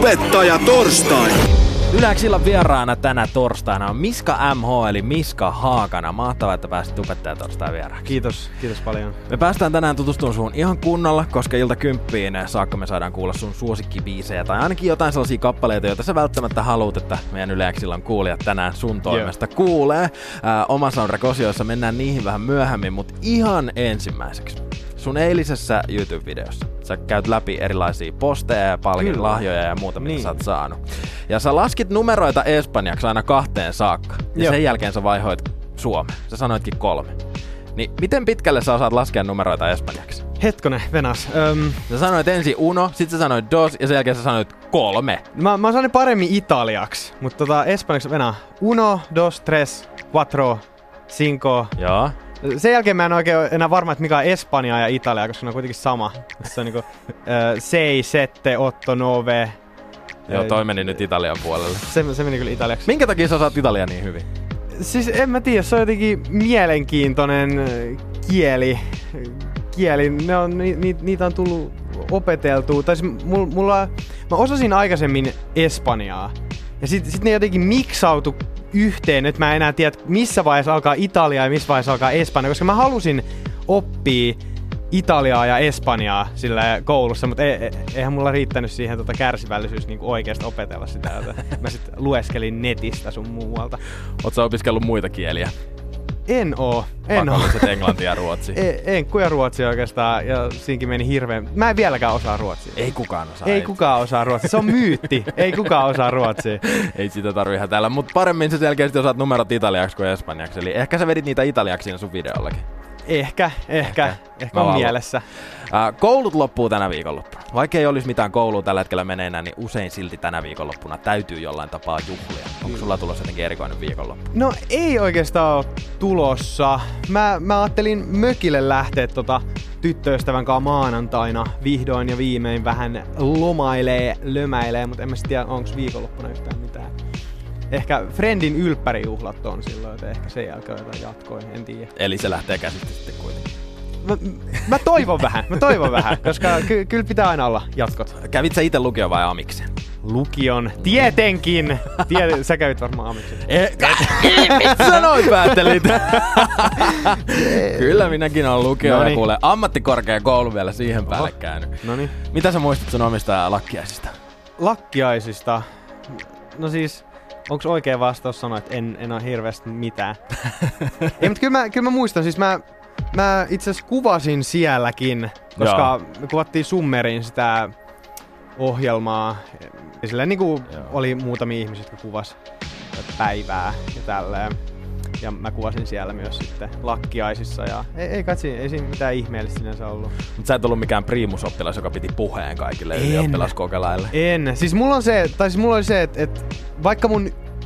Tubettaja torstai. Yle X:n vieraana tänä torstaina on Miska MH eli Miska Haakana. Mahtavaa, että pääsit Tubettaja torstai vieraaksi. Kiitos paljon. Me päästään tänään tutustumaan suhun ihan kunnolla, koska ilta 10 saakka me saadaan kuulla sun suosikkibiisejä tai ainakin jotain sellaisia kappaleita, joita sä välttämättä haluut, että meidän Yle X:n kuulijat tänään sun toimesta kuulee. Oma Soundtrack-osioissa mennään niihin vähän myöhemmin, mutta ihan ensimmäiseksi. Sun eilisessä YouTube-videossa sä käyt läpi erilaisia posteja ja lahjoja ja muuta, mitä sä oot saanut. Ja sä laskit numeroita espanjaksi aina 2 saakka. Ja sen jälkeen sä vaihoit Suomeen. Sä sanoitkin 3. Niin miten pitkälle sä osaat laskea numeroita espanjaksi? Hetkonen, venas. Sä sanoit ensin uno, sit sä sanoit dos ja sen jälkeen sä sanoit 3. Mä sanoin paremmin italiaksi, mutta espanjaksi venä. Uno, dos, tres, cuatro, cinco. Joo. Sen jälkeen mä en oikein enää varma, että mikä on Espanjaa ja Italia, koska ne on kuitenkin sama. Se on niinku 6, 7, 8, 9. Joo, toi meni nyt Italian puolelle. Se meni kyllä italiaksi. Minkä takia sä osaat Italia niin hyvin? Siis en mä tiedä, se on jotenkin mielenkiintoinen kieli. Niitä on tullut opeteltua. Tai siis mä osasin aikaisemmin espanjaa. Ja sit ne jotenkin miksautu yhteen, että mä en enää tiedä, missä vaiheessa alkaa Italia ja missä vaiheessa alkaa Espanja, koska mä halusin oppia Italiaa ja Espanjaa sillä koulussa, mutta eihän mulla riittänyt siihen kärsivällisyys niin oikeasti opetella sitä. Mä sit lueskelin netistä sun muualta. Oot sä opiskellut muita kieliä? En oo. Pakolliset englanti ja ruotsi. Enkku ja ruotsi oikeastaan, ja siinkin meni hirveän. Mä en vieläkään osaa ruotsia. Ei kukaan osaa. Ei kukaan osaa ruotsia. Se on myytti. Ei kukaan osaa ruotsia. Ei sitä tarvii hätäällä, mutta paremmin sä selkeästi osaat numerot italiaksi kuin espanjaksi. Eli ehkä sä vedit niitä italiaksi siinä sun videollakin. Ehkä on mielessä. Koulut loppuu tänä viikonloppuna. Vaikka ei olisi mitään koulua tällä hetkellä meneenä, niin usein silti tänä viikonloppuna täytyy jollain tapaa juhlia. Onko sulla tulossa jotenkin erikoinen viikonloppu? No ei oikeastaan ole tulossa. Mä ajattelin mökille lähteä tyttöystävän kanssa maanantaina vihdoin ja viimein vähän lömäilee, mutta en mä tiedä, onko viikonloppuna yhtään mitään. Ehkä Friendin ylppärijuhlat on silloin, että ehkä sen jälkeen jotain jatkoi, en tiedä. Eli se lähtee käsistä sitten kuitenkin. Mä toivon vähän, koska kyllä pitää aina olla jatkot. Kävit sä itse lukion vai amiksen? Lukion, tietenkin! Sä kävit varmaan amiksen. Mitä sanoit päättelit? Kyllä minäkin olen lukion ja kuule ammattikorkeakoulu vielä siihen päälle käynyt. Noniin. Mitä sä muistat sun omista lakkiaisista? Lakkiaisista? No siis, onks oikea vastaus sanoa, että en ole hirveästi mitään? Ei, mutta kyllä mä muistan, siis mä itse asiassa kuvasin sielläkin, koska me kuvattiin Summeriin sitä ohjelmaa. Ja silleen niinku oli muutamia ihmisiä, jotka kuvasi päivää ja tälleen. Ja mä kuvasin siellä myös sitten lakkiaisissa ja ei siinä mitään ihmeellistä sinänsä ollut. Mut sä et ollut mikään priimusoppilas, joka piti puheen kaikille ylioppilaskokelaille. En. Siis mulla oli se, että vaikka mun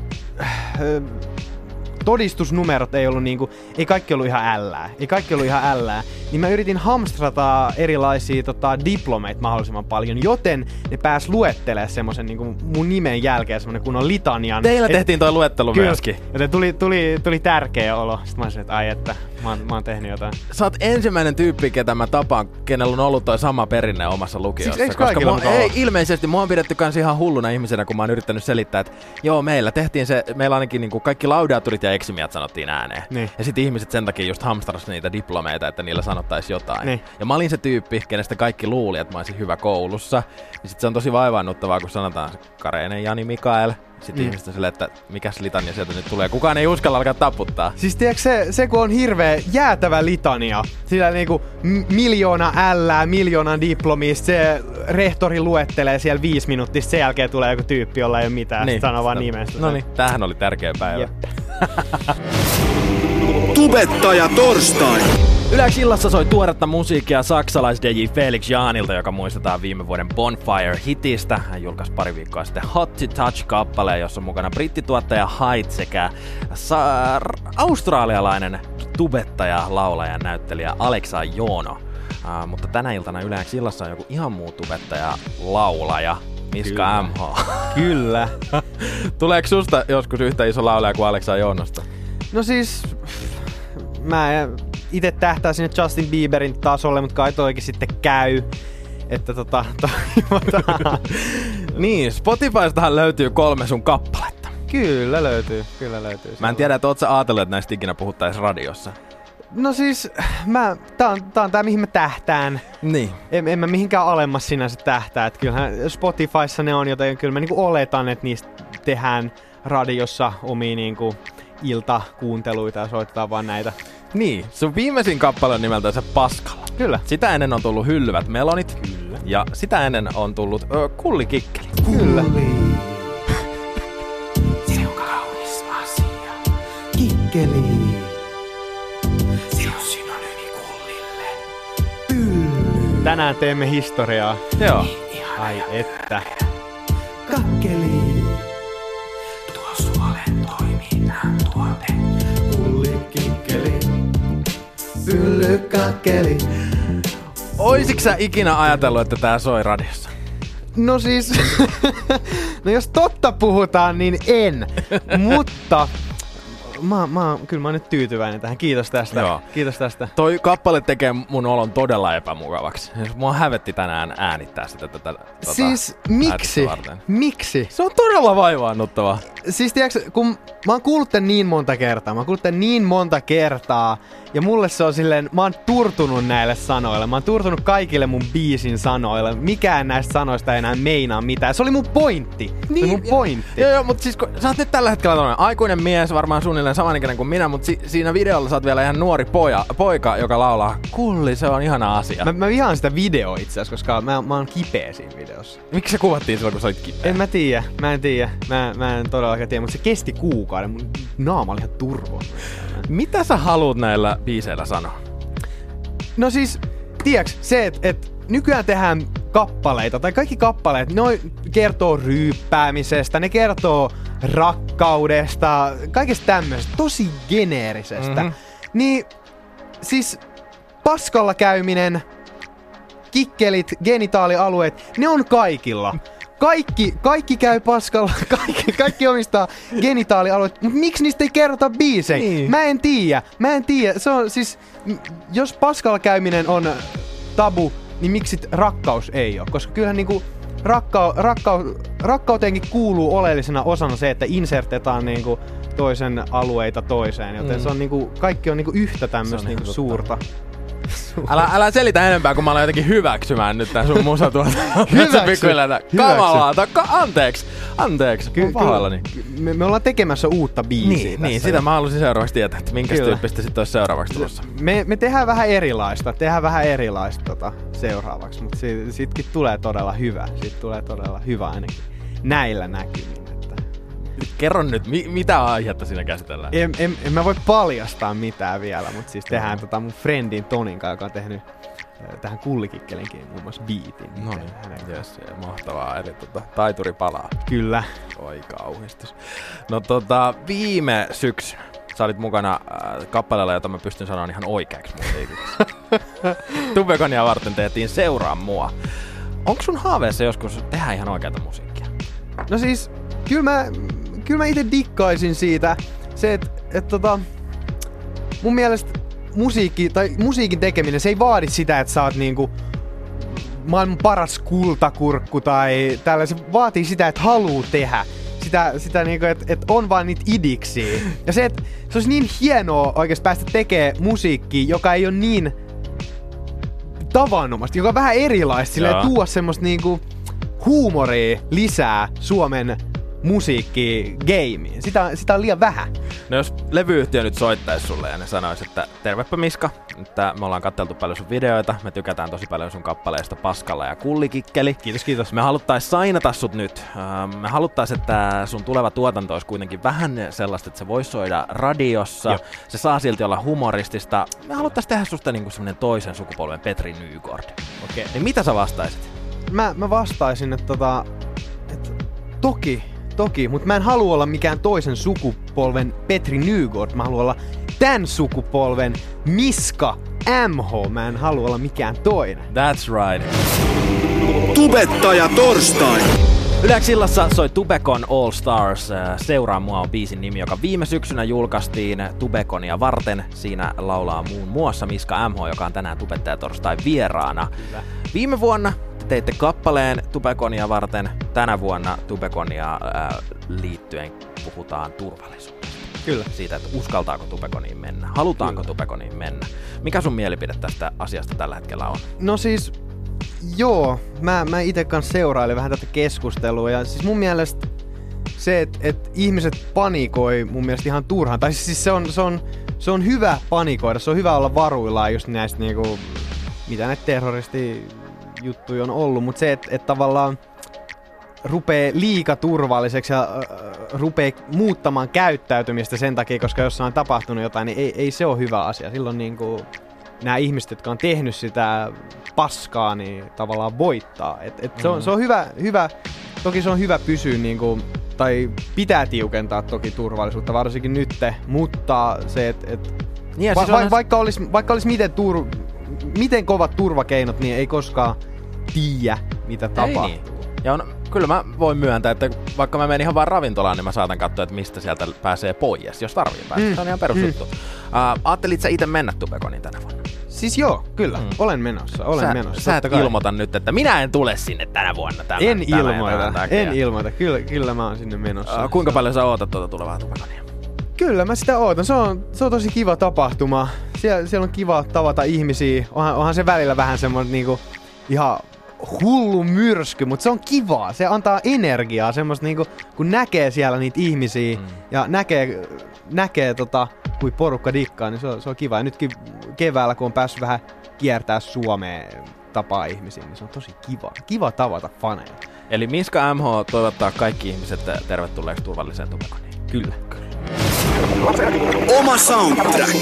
todistusnumerot ei ollut niinku, ei kaikki ollut ihan ällää. Niin mä yritin hamstrata erilaisia diplomeita mahdollisimman paljon, joten ne pääs luettelemaan semmosen niinku mun nimen jälkeen semmonen kunnon litanian. Teillä tehtiin toi luettelu myöskin. Joten tuli tärkeä olo. Sitten mä olisin, että ai että mä oon tehnyt jotain. Sä oot ensimmäinen tyyppi, ketä mä tapaan, kenellä on ollut toi sama perinne omassa lukiossa. Siis koska ilmeisesti mua on pidetty kans ihan hulluna ihmisenä, kun mä oon yrittänyt selittää, että joo, meillä ainakin niinku kaikki laudaturit ja eksimiat sanottiin ääneen. Niin. Ja sit ihmiset sen takia just hamstras niitä diplomeita, että niillä sanottaisi jotain. Niin. Ja mä olin se tyyppi, kenestä kaikki luuli, että mä olisin hyvä koulussa. Ja sit se on tosi vaivaannuttavaa, kun sanotaan Kareinen Jani Mikael. Sitten ihmiset on silleen, että mikäs litania sieltä nyt tulee. Kukaan ei uskalla alkaa taputtaa. Siis tiedätkö se kun on hirveä jäätävä litania. Sillä niinku miljoona miljoonan diplomista. Se rehtori luettelee siellä 5 minuuttia. Sen jälkeen tulee joku tyyppi, jolla ei ole mitään. Niin. Sanoo vaan nimestä. No niin, tämähän oli tärkeä päivä. Tubettaja torstai. Yle X:ssä soi tuoretta musiikkia saksalais-DJ Felix Jaanilta, joka muistetaan viime vuoden Bonfire-hitistä. Hän julkaisi pari viikkoa sitten Hot to Touch-kappaleen, jossa on mukana brittituottaja Hyde sekä australialainen tubettaja, laulaja, näyttelijä Alexa Jono. Mutta tänä iltana Yle X:ssä on joku ihan muu tubettaja, laulaja. Miska MH. Kyllä. Tuleeko susta joskus yhtä iso laulaja kuin Alexa Jonosta? No siis, mä itse tähtää sinne Justin Bieberin tasolle, mutta kai toikin sitten käy. Että Niin, Spotifystahan löytyy 3 sun kappaletta. Kyllä löytyy. Mä en tiedä, että oot sä ajatellut, että näistä ikinä puhuttais radiossa. No siis, tää on tää, mihin mä tähtään. Niin. En mä mihinkään alemmas sinänsä tähtää. Et kyllähän Spotifyssa ne on, joten kyllä mä niinku oletan, että niistä tehdään radiossa omia niinku iltakuunteluita ja soitetaan vaan näitä. Niin, sun viimeisin kappale on nimeltänsä Paskalla. Kyllä. Sitä ennen on tullut Hyllyvät melonit. Kyllä. Ja sitä ennen on tullut Kullikikkeli. Kyllä. Se on kaunis asia. Kikkeli. Se on synonyymi kullille. Tänään teemme historiaa. Joo. Ai että. Kakkeli. Tuo suolen toiminnan tuote. Kullikikkeli. Pyllykakkeli. Oisitko sä ikinä ajatellut, että tää soi radiossa? No siis, no jos totta puhutaan, niin en. Mutta kyllä mä oon nyt tyytyväinen tähän. Kiitos tästä. Joo. Kiitos tästä. Toi kappale tekee mun olon todella epämukavaksi. Mua hävetti tänään äänittää sitä tätä Siis miksi? varten. Miksi? Se on todella vaivaannuttavaa. Siis tiiäks, kun mä oon kuullut tän niin monta kertaa, ja mulle se on silleen, mä oon turtunut näille sanoille. Mä oon turtunut kaikille mun biisin sanoille. Mikään näistä sanoista ei enää meinaa mitään. Se oli mun pointti. Joo, mutta siis kun sä oot nyt tällä hetkellä tällainen aikuinen mies, varmaan suunnilleen samanikäinen kuin minä, mutta siinä videolla sä oot vielä ihan nuori poika, joka laulaa Kulli, se on ihana asia. Mä vihaan sitä videoa itse asiassa, koska mä oon kipeä siinä videossa. Miksi se kuvattiin silloin, kun sä olit kipeä? En mä tiedä. Mä en todellakaan tiedä, mutta se kesti kuukauden. Mun naama oli ihan turvo. Mitä sä haluut näillä biiseillä sanoa? No siis, tiiäks, se, että nykyään tehdään kappaleita, tai kaikki kappaleet, ne kertoo ryyppäämisestä, ne kertoo rakkaudesta, kaikesta tämmöisestä, tosi geneerisestä. Mm-hmm. Niin, siis paskalla käyminen, kikkelit, genitaalialueet, ne on kaikilla. Kaikki käy paskalla, kaikki omistaa genitaalialueet, mutta miksi niistä ei kerrota biisejä? Niin. Mä en tiedä. Se on siis, jos paskalla käyminen on tabu, niin miksi rakkaus ei ole? Koska kyllähän niinku rakkauteenkin kuuluu oleellisena osana se, että insertetaan niinku toisen alueita toiseen, joten se on niinku, kaikki on niinku yhtä tämmöistä niinku suurta. Älä selitä enempää, kun mä aloin jotenkin hyväksymään nyt tän sun musatuotannon. Hyväksy. Kamalaa. Anteeksi. Mä pahoillani. Me ollaan tekemässä uutta biisiä Niin, sitä mä halusin seuraavaksi tietää, että minkä tyyppistä sit olisi seuraavaksi tulossa. Me tehdään vähän erilaista seuraavaksi, mutta sitkin tulee todella hyvä. Siitä tulee todella hyvä ainakin näillä näkymin. Kerro nyt, mitä aihetta siinä käsitellään? En mä voi paljastaa mitään vielä, mutta siis tehdään mun friendin Tonin kanssa, joka on tehnyt tähän Kullikikkelinkin muun muassa beatin. No niin, jes, mahtavaa. Eli taituri palaa. Kyllä. Oi kauhistus. No viime syksynä sä olit mukana kappaleella, jota mä pystyn sanomaan ihan oikeaksi musiikiksi. Tubekonia varten tehtiin Seuraa mua. Onko sun haaveessa joskus tehdä ihan oikeata musiikkia? No siis, kyllä mä ite dikkaisin siitä. Se, että mun mielestä musiikin tekeminen, se ei vaadi sitä, että sä oot niinku maailman paras kultakurkku tai tällainen. Se vaatii sitä, että haluu tehdä. Sitä niinku, että on vaan niitä idiksiä. Ja se, että se olisi niin hienoa oikeasti päästä tekemään musiikkia, joka ei ole niin tavanomaista, joka on vähän erilaista. Sillä tuo semmoista niinku huumoria lisää Suomen musiikki-gameen. Sitä on liian vähän. No jos levyyhtiö nyt soittaisi sulle ja ne sanois, että tervepä Miska, että me ollaan katteltu paljon sun videoita, me tykätään tosi paljon sun kappaleista Paskalla ja Kullikikkeli. Kiitos. Me haluttais sainata sut nyt. Me haluttais, että sun tuleva tuotanto olisi kuitenkin vähän sellaista, että se voisi soida radiossa. Joo. Se saa silti olla humoristista. Me haluttais tehdä susta niinku semmonen toisen sukupolven Petri Nygård. Okei. Niin mitä sä vastaisit? Mä vastaisin, että toki, mutta mä en halua olla mikään toisen sukupolven Petri Nygård. Mä haluan olla tän sukupolven Miska MH. Mä en halua olla mikään toinen. That's right. Tubettaja torstai. Yleisillassa soi Tubekon All Stars. Seuraa mua on biisin nimi, joka viime syksynä julkaistiin Tubekonia varten. Siinä laulaa muun muassa Miska MH, joka on tänään Tubettaja torstai vieraana. Kyllä. Viime vuonna teitte kappaleen Tubekonia varten. Tänä vuonna Tubekonia liittyen puhutaan turvallisuudesta. Kyllä. Siitä, että uskaltaako Tubekoniin mennä. Halutaanko Tubekoniin mennä. Mikä sun mielipide tästä asiasta tällä hetkellä on? No siis, joo. Mä ite kanssa seurailin vähän tätä keskustelua. Ja siis mun mielestä se, että ihmiset panikoi mun mielestä ihan turhaan. Tai siis se on hyvä panikoida. Se on hyvä olla varuillaan just näistä niinku, mitä näitä terroristijuttuja on ollut. Mutta se, että tavallaan rupee liikaturvalliseksi ja rupee muuttamaan käyttäytymistä sen takia, koska jossain on tapahtunut jotain, niin ei se ole hyvä asia. Silloin niinku nämä ihmiset, jotka on tehnyt sitä paskaa, niin tavallaan voittaa. Se on hyvä, toki se on hyvä pysyä niinku, tai pitää tiukentaa toki turvallisuutta, varsinkin nyt, mutta se, että vaikka olisi miten kovat turvakeinot, niin ei koskaan tiedä, mitä tapahtuu. Niin. Ja kyllä mä voin myöntää, että vaikka mä menen ihan vaan ravintolaan, niin mä saatan katsoa, että mistä sieltä pääsee pois, jos tarvii päästä. Se on ihan perusjuttu. Ajattelit sä itse mennä Tubekoniin tänä vuonna? Siis joo, kyllä. Olen menossa. Sä et ilmoita nyt, että minä en tule sinne tänä vuonna. En ilmoita. Kyllä mä oon sinne menossa. Kuinka paljon sä ootat tuota tulevaa Tubekonia? Kyllä mä sitä ootan. Se on tosi kiva tapahtuma. Siellä on kiva tavata ihmisiä. Onhan se välillä vähän semmoinen niinku ihan hullu myrsky, mutta se on kivaa. Se antaa energiaa, semmoista niinku, kun näkee siellä niitä ihmisiä ja näkee kui porukka dikkaa, niin se on kiva. Ja nytkin keväällä, kun on päässyt vähän kiertää Suomeen tapaa ihmisiä, niin se on tosi kiva. Kiva tavata faneja. Eli Miska MH toivottaa kaikki ihmiset tervetulleeksi turvalliseen Tubekoniin. Kyllä. Oma soundtrack.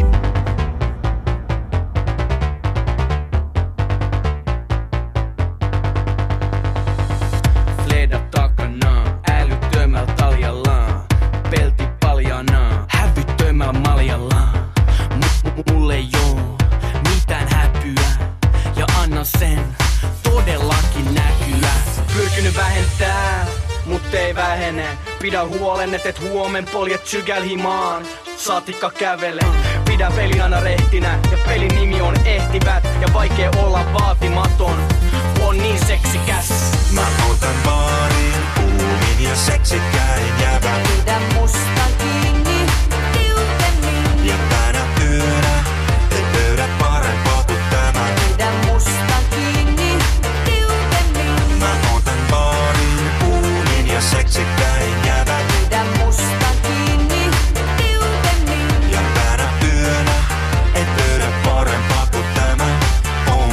Mulle ei oo mitään häpyä ja anna sen todellakin näkyä. Pyrkinyt vähentää, mut ei vähene. Pidä huolen, et huomen poljet sykälhimaan. Saatikka kävele, pidä peli aina rehtinä. Ja pelin nimi on ehtivät ja vaikea olla vaatimaton. On niin seksikäs. Mä otan baarin, kuumin ja seksikkäin jävän. Pidä musta kiinni tiukemmin. Ja tänä yönä et löydä parempaa kuin tämän. Pidä musta kiinni tiukemmin. Mä otan baarin, kuumin ja seksikkäin jävän. Pidä musta kiinni tiukemmin. Ja tänä yönä et löydä parempaa kuin tämän. On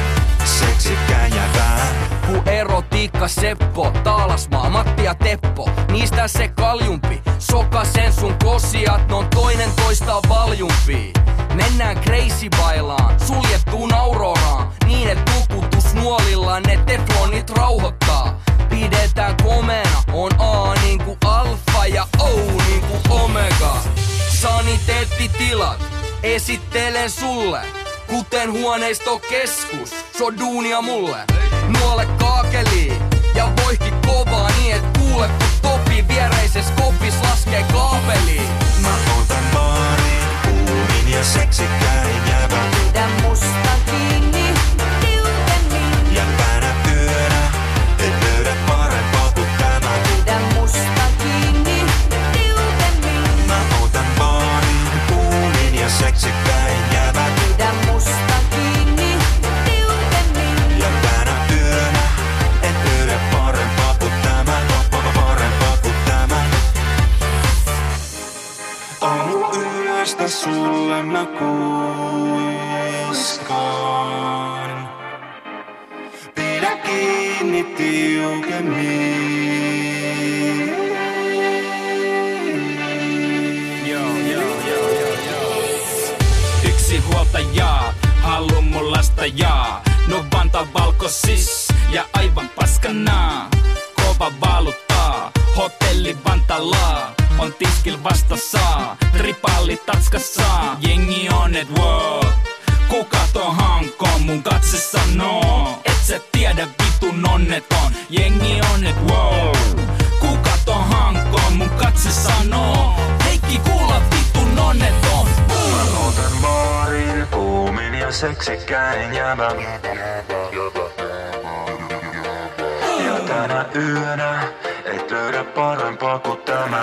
seksikkäin jävän. Ku erotiikka Seppo, Taalasmaa, Matti ja Teppo. Niistä se kaljumpi, sokasen sun kosiat, non toinen toista valjumpi. Mennään crazy bailaan, suljettuun auroraan. Niin et nukutus nuolilla, ne teflonit rauhoittaa. Pidetään komeena, on A niinku alfa ja O niinku omega. Saniteettitilat, esittelen sulle. Kuten huoneistokeskus, se on duunia mulle. Nuole kaakeliin ja voihki kovaa niin et kuule kun topi viereises kopis laskee kaapeliin. Mä otan baarin, kuumin ja seksikkäin jävän. Pidä musta kiinni tiukemmin. Ja tänä yönä et löydä parempaa kuin tämän. Pidä musta kiinni tiukemmin. Mä otan baarin, kuumin ja seksikkäin jävän. Pidä musta kiinni tiukemmin. Ja tänä yönä et löydä parempaa kuin tämän. Parempaa kuin tämän. Aamuyöstä sulle mä kuiskaan. Pidä kiinni tiukemmin. Yksi huoltajaa, halu mun lastajaa. No Vanta valkosis ja aivan paskanaa. Kova valuttaa, hotelli Vantalaa. On tiskil vastassa, tripalli tatskassa. Jengi on et wow, kuka ton hankoon mun katse sanoo. Et sä tiedä vitun onneton, jengi on et wow, kuka ton hankoon mun katse sanoo. Heikki kuulla vitun onneton. Mä otan baarin, kuumin ja ja seksikkäin jäbä. Ja tänä yönä et löydä parempaa kuin tämä.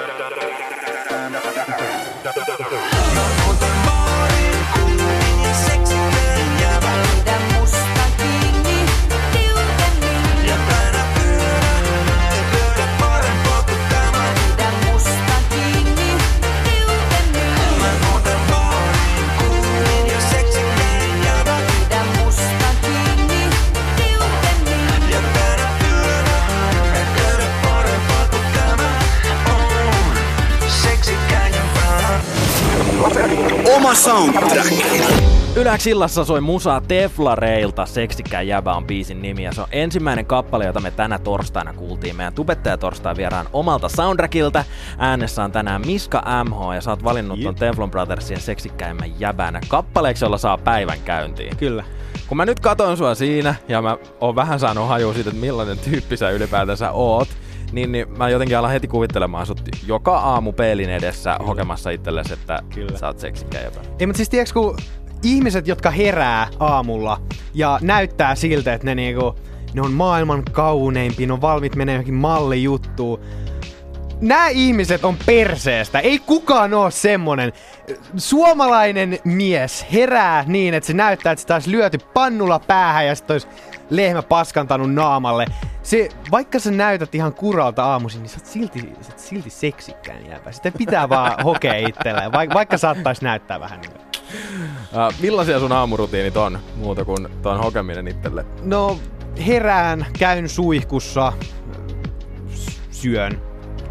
Pidä musta kiinni tiukemmin. Ja tänä yönä et löydä parempaa kuin tämä. Pidä musta kiinni tiukemmin. Mä muuten baariin kuulin ja seksikkäin jäbä. Pidä musta kiinni tiukemmin. Ja tänä yönä et löydä parempaa kuin tämä. On seksikkäin jäbä. Oma soundtrack. Yläksillassa soi musaa Teflareilta, Seksikkään jäbä on biisin nimi ja se on ensimmäinen kappale, jota me tänä torstaina kuultiin meidän Tubettaja-torstai vieraan omalta soundtrackilta. Äänessä on tänään Miska MH ja sä oot valinnut ton Teflon Brothersin Seksikkäimmän jäbänä kappaleeksi, jolla saa päivän käyntiin. Kyllä. Kun mä nyt katon sua siinä ja mä oon vähän saanut hajua siitä, että millainen tyyppi sä ylipäätänsä oot, niin mä jotenkin alan heti kuvittelemaan sut joka aamu peilin edessä hokemassa itsellesi, että sä oot seksikkään jäbä. Ei, mutta siis tiiäks, kun ihmiset, jotka herää aamulla ja näyttää siltä, että ne on maailman kauneimpia, ne on valmiit menee johonkin mallijuttuun. Nämä ihmiset on perseestä. Ei kukaan oo semmonen. Suomalainen mies herää niin, että se näyttää, että sitä olisi lyöty pannulla päähän ja sit olisi lehmä paskantanut naamalle. Se, vaikka sä näytät ihan kuralta aamuisin, niin sä oot silti seksikkään jäbä. Sitä pitää vaan hokea itselleen, vaikka saattais näyttää vähän niin. Millaisia sun aamurutiinit on muuta kuin tuon hokeminen itselle? No, herään, käyn suihkussa, syön.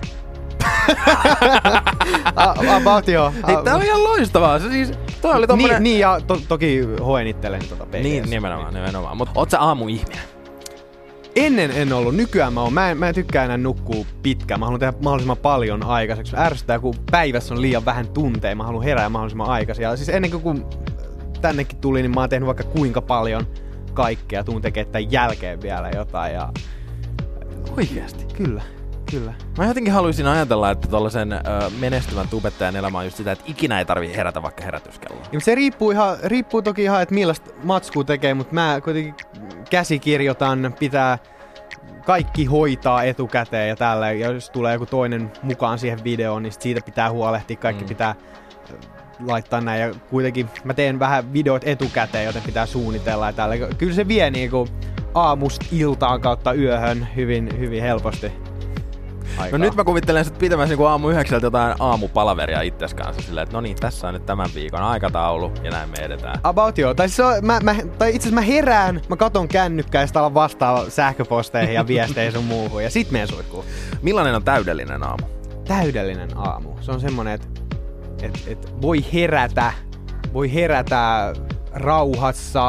About joo. Hei, tää on ihan loistavaa. Se siis, toi oli tommonen... Niin ja toki hoen itselleni PGS. Niin, nimenomaan. Mut oot sä aamuihminen? Ennen en ollut, nykyään mä oon. Mä en tykkää enää nukkua pitkään. Mä haluan tehdä mahdollisimman paljon aikaiseksi. Ärsyttää, kun päivässä on liian vähän tunteja. Mä haluan herää mahdollisimman aikaisin. Ja siis ennen kuin kun tännekin tuli, niin mä oon tehnyt vaikka kuinka paljon kaikkea. Tuun tekemään tämän jälkeen vielä jotain. Ja... Oikeesti? Kyllä. Mä jotenkin haluaisin ajatella, että tollasen menestyvän tubettajan elämä on just sitä, että ikinä ei tarvii herätä vaikka herätyskelloa. Ja se riippuu toki ihan, että millaista matskua tekee, mutta mä kuitenkin käsikirjoitan, pitää kaikki hoitaa etukäteen ja tällä. Ja jos tulee joku toinen mukaan siihen videoon, niin siitä pitää huolehtia, kaikki pitää laittaa näin. Ja kuitenkin mä teen vähän videot etukäteen, joten pitää suunnitella ja tällä. Kyllä se vie niinku aamusta iltaan kautta yöhön hyvin helposti. Aikaa. No nyt mä kuvittelen sit pitämässä niinku aamu 9 jotain aamupalaveria itses kanssa silleen, että no niin, tässä on nyt tämän viikon aikataulu ja näin me edetään. About joo. Tai, tai itse asiassa mä herään, mä katon kännykkää ja sit alan vastaa sähköposteihin ja viesteihin sun muuhun ja sit menen suihkuun. Millainen on täydellinen aamu? Täydellinen aamu. Se on semmonen, että voi herätä rauhassa,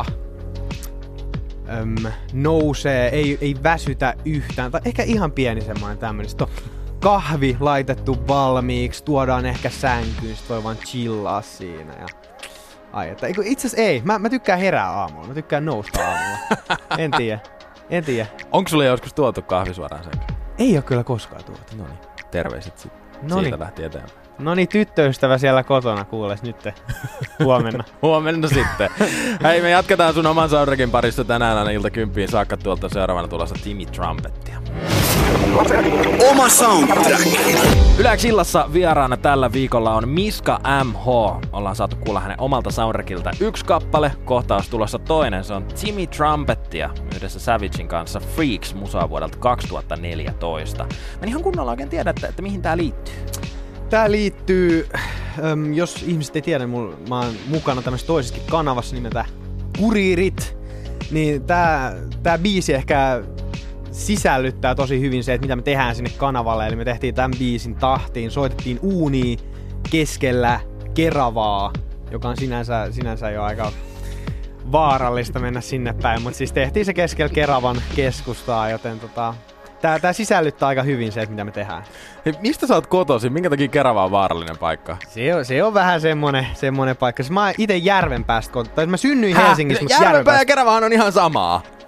nousee, ei väsytä yhtään. Tai ehkä ihan pieni semmoinen tämmönen. Sitten on kahvi laitettu valmiiksi, tuodaan ehkä sänkyyn, sit voi vaan chillaa siinä. Ja... Ai, että itse asiassa ei. Mä tykkään herää aamulla. Mä tykkään nousta aamulla. En tiedä. Onko sulle joskus tuotu kahvi suoraan sänkyyn? Ei oo kyllä koskaan tuotu. Noniin, terveiset sit. Noniin. Siitä lähti eteenpäin. Noniin, tyttöystävä siellä kotona kuules nyt huomenna. Huomenna sitten. Hei, me jatketaan sun oman soundtrackin parissa tänään aina ilta 10 saakka. Tuolta seuraavana tulossa Timmy Trumpettia. Oma soundtrack. Yläksillassa vieraana tällä viikolla on Miska MH. Ollaan saatu kuulla hänen omalta soundtrackilta yksi kappale. Kohtaus tulossa toinen. Se on Timmy Trumpettia yhdessä Savagein kanssa Freaks musaa vuodelta 2014. Mä en ihan kunnolla oikein tiedä, että mihin tää liittyy. Tää liittyy, jos ihmiset ei tiedä, mä oon mukana tämmöisessä toisessakin kanavassa nimeltä Kuriirit, niin tää biisi ehkä sisällyttää tosi hyvin se, että mitä me tehdään sinne kanavalle. Eli me tehtiin tämän biisin tahtiin, soitettiin uunia keskellä Keravaa, joka on sinänsä jo aika vaarallista mennä sinne päin, mutta siis tehtiin se keskellä Keravan keskustaa, joten Tää sisällyttää aika hyvin se, että mitä me tehdään. Hei, mistä sä oot kotoisin? Minkä takia Kerava on vaarallinen paikka? Se on vähän semmonen paikka. Mä oon ite Järvenpäästä kotoisin. Mä synnyin Helsingissä, mutta Järvenpää ja Keravahan on ihan samaa.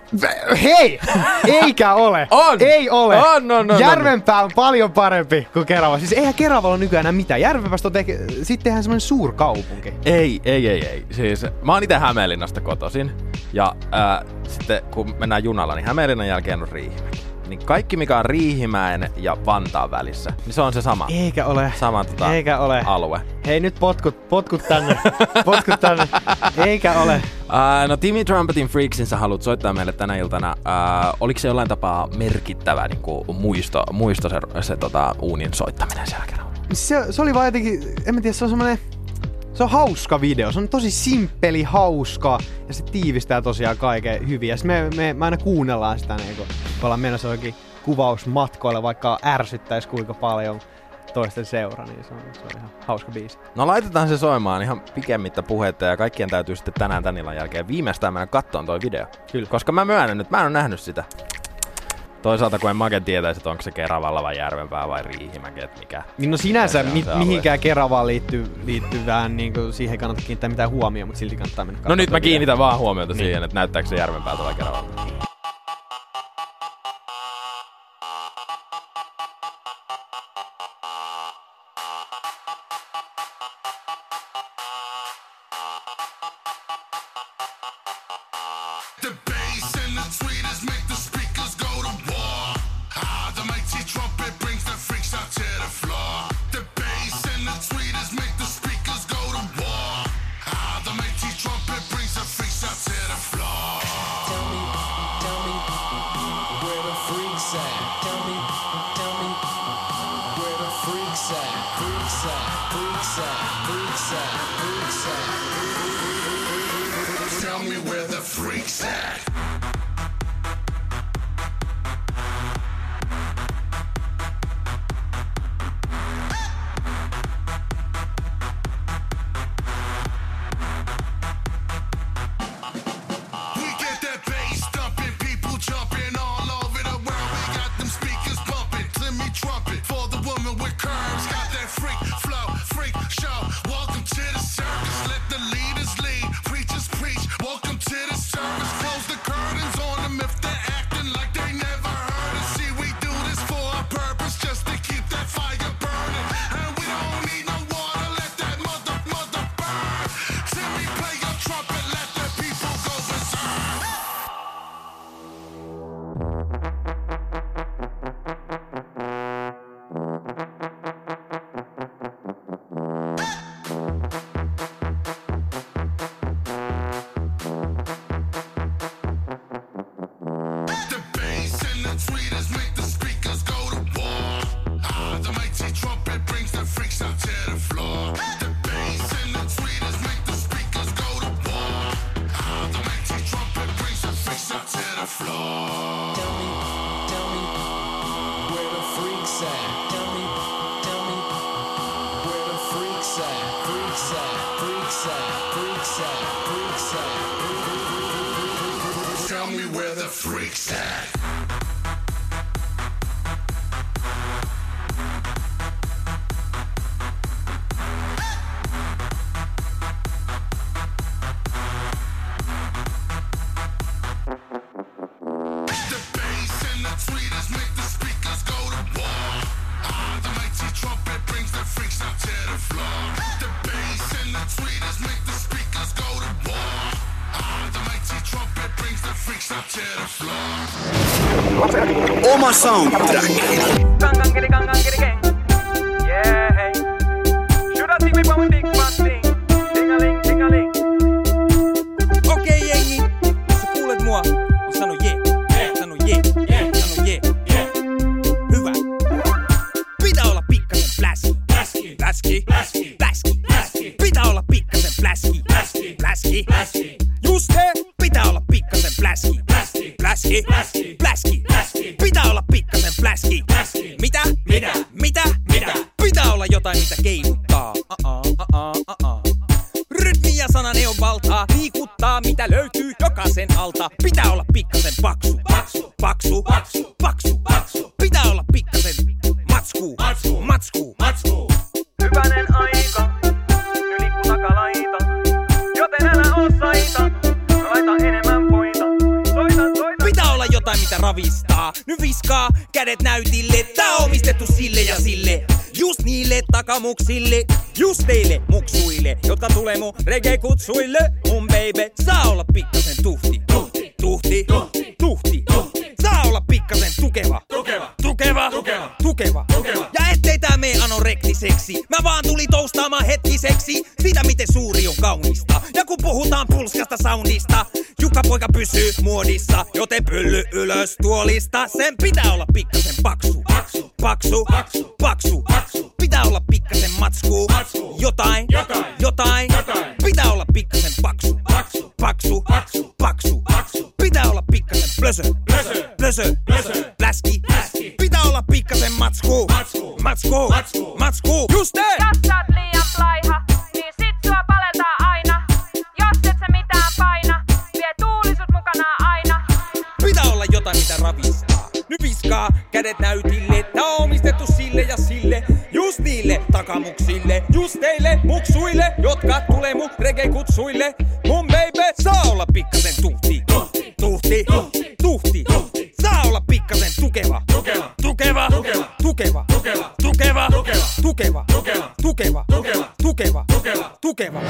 Hei! Eikä ole! On! Ei ole! On. Järvenpää on paljon parempi kuin Kerava. Siis eihän Keravalla ole nykyään enää mitään. Järvenpäästä on sitten tehdään semmonen suurkaupunki. Ei. Siis mä oon ite Hämeenlinnasta kotoisin. Ja sitten kun mennään junalla, niin Hämeenlinnan jälkeen on Riihimäki. Niin kaikki mikä on Riihimäen ja Vantaan välissä, niin se on se sama. Eikä ole. Sama Eikä ole. alue. Hei nyt potkut tänne. Potkut tänne. Eikä ole. No Timmy Trumpetin Freaksin sä haluat soittaa meille tänä iltana. Oliko se jollain tapaa merkittävä niin kuin muisto se uunin soittaminen siellä kerralla? Se oli vaan jotenkin, en mä tiedä, se on semmonen... Se on hauska video, se on tosi simppeli, hauska ja se tiivistää tosiaan kaiken hyvin. Ja me aina kuunnellaan sitä, niin kun ollaan menossa jokin kuvausmatkoille, vaikka ärsyttäisi kuinka paljon toisten seura, niin se on ihan hauska biisi. No laitetaan se soimaan ihan pikemmittä puhetta ja kaikkien täytyy sitten tänään tän illan jälkeen viimeistään mennä kattoon toi video. Kyllä. Koska mä myönnän nyt, mä en ole nähnyt sitä. Toisaalta kun en mäkin tietäisi, että onko se Keravalla vai Järvenpää vai Riihimäki, että mikä. No sinänsä mihinkään alue. Keravaan liittyy vähän niinku siihen ei kannata kiinnittää mitään huomioon, mutta silti kannattaa mennä katsomaan. No nyt mä kiinnitän vaan huomiota siihen, että näyttääkö se Järvenpäältä vai Keravalta. The bass and the tweeters make the speakers go to war. The mighty trumpet brings the freaks out to the floor. The bass and the tweeters make the speakers go to war. The mighty trumpet brings the freaks out to the floor. Tell me where the freaks at. Tell me where the freaks at. Freaks at. Tell me where the freaks at. We get that bass thumping, people jumping all over the world. We got them speakers bumping. Timmy Trumpet for the woman with curves. Got that freak flow, freak show. Welcome to the circus. Let the leaders lead, preachers preach. Welcome to the service. Close the curtains on them if they're acting like they never heard us. See, we do this for a purpose, just to keep that fire burning. And we don't need no water, let that mother burn. Timmy, play your trumpet, let the people go berserk. The bass and the tweeters make the speakers go to war. The mighty trumpet brings the freaks out to the floor. The bass and the tweeters make the speakers go to war. The mighty trumpet brings the freaks out to the floor. Tell me where the freaks at. Tell me where the freaks at. Tell me where the freaks at. The bass and the tweeters make the speakers go to war. The mighty trumpet brings the freaks out to the floor. The bass and the tweeters make the speakers go to war. The mighty trumpet brings the freaks out to the floor. Oma soundtrack. Okei jengi, jos sä kuulet mua, niin sano jee, sano jee, sano jee. Hyvä. Pitää olla pikkasen pläski. Pitää olla pikkasen pläski. Just he, pitää olla pikkasen pläski. Pitää olla pikkasen pläski. Mitä? Pitää olla jotain, mitä keinuttaa. Rytmi ja sana ne on valtaa, liikuttaa mitä löytyy jokaisen alta. Pitää olla pikkasen paksu. Pitää olla pikkasen matsku. Hyvänen aika, yli kun takalaita, joten älä oo saita, laita enemmän voita. Soita. Viskaa kädet näytille, tää on omistettu sille ja sille. Just niille takamuksille, just teille muksuille, jotka tulee mun reggae-kutsuille. Mun baby saa olla pikkasen tuhti, tuhti, tuhti, tuhti, tuhti, tuhti. Saa olla pikkasen tukeva, tukeva, tukeva, tukeva, tukeva, tukeva. Ja ettei tää mee anorektiseksi, mä vaan tulin toustaamaan hetkiseksi sitä, miten suuri on kaunista. Ja kun puhutaan pulskasta soundista, Jukka-poika pysyy muodissa, joten pylly ylös tuolista. Sen pitää olla pikkasen paksu, paksu, paksu, paksu, paksu, paksu. Pitää olla pikkasen matskuu, jotain, jotain, jotain, jotain. Pitää olla pikkasen paksu, paksu, paksu, paksu, paksu, paksu. Pitää olla pikkasen plösö, plösö, plösö, plösö, läski, läski. Pitää olla pikkasen matskuu, matskuu, matskuu, matskuu, matskuu. Just niin! Jos sä oot liian laiha, niin sit sua paletaan aina. Jos et sä mitään paina, vie tuulisuus mukanaan aina. Pitää olla jotain, mitä ravistaa. Nyt viskaa kädet näytille, tää on omistettu sille ja sille. Just niille takamuksille, just teille muksuille, jotka tulee mun reggae-kutsuille. Mun baby saa olla pikkasen tuhti, tuhti, tuhti, tuhti, tuhti, tuhti. Saa olla pikkasen tukeva, tukeva, tukeva, tukeva, tukeva, tukeva, tukeva, tukeva, tukeva, tukeva, tukeva, tukeva.